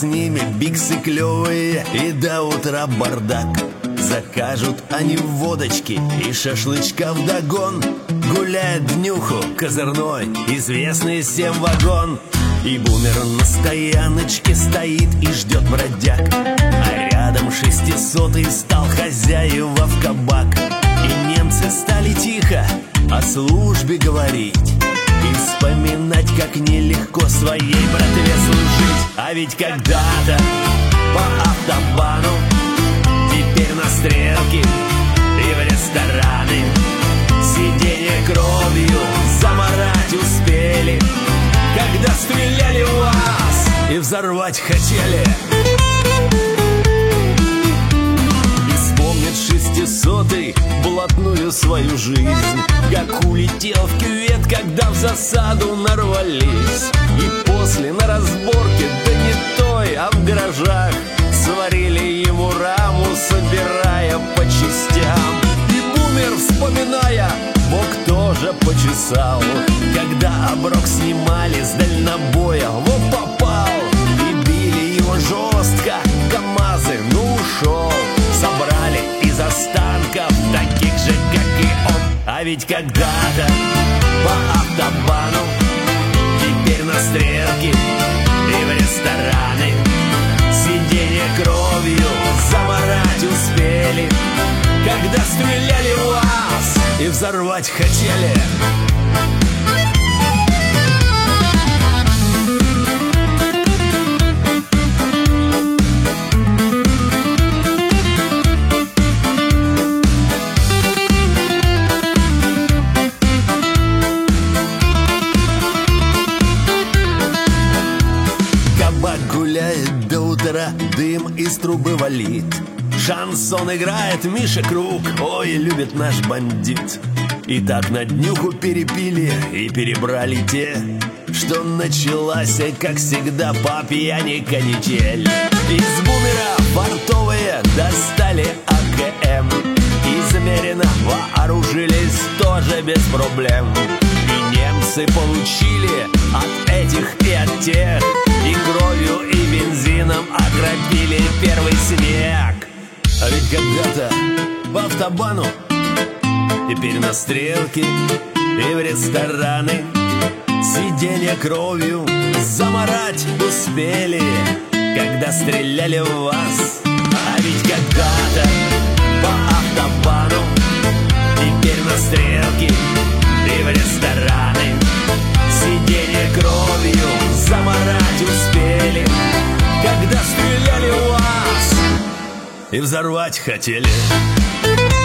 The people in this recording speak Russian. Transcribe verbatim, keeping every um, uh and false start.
с ними биксы клевые и до утра бардак. Закажут они водочки и шашлычка вдогон. Гуляет днюху козырной, известный всем вагон. И бумер на стояночке стоит и ждет бродяг. А рядом шестисотый стал хозяева в кабак. И немцы стали тихо о службе говорить и вспоминать, как нелегко своей братве служить. А ведь когда-то по автобану, теперь на стрелке и в рестораны сиденье кровью замарать успели, когда стреляли в вас и взорвать хотели. И вспомнит шестисотый блатную свою жизнь, как улетел в кювет, когда в засаду нарвались. И после на разборке, да не той, а в гаражах, сварили ему раму, собирая по частям. И бумер, вспоминая, бок тоже почесал, когда оброк снимали с дальнобоя, вот попал. И били его жестко КамАЗы, ну ушел. Собрали из останков таких же, как и он. А ведь когда-то по автобану, теперь на стрелке и в рестораны сиденье кровью замарать успели, когда стреляли в вас и взорвать хотели. Кабак гуляет до утра, дым из трубы валит. Шансон играет Миша Круг, ой, любит наш бандит. И так на днюху перепили и перебрали те, что началась, как всегда, по пьяни канитель. Из бумера фартовые достали АКМ, измеренно вооружились тоже без проблем. И немцы получили от этих и от тех, и кровью, и бензином окропили первый снег. А ведь когда-то по автобану, теперь на стрелке и в рестораны сиденья кровью замарать успели, когда стреляли в вас. А ведь когда-то по автобану, теперь на стрелке и в рестораны сиденья кровью замарать успели, когда стреляли в вас и взорвать хотели.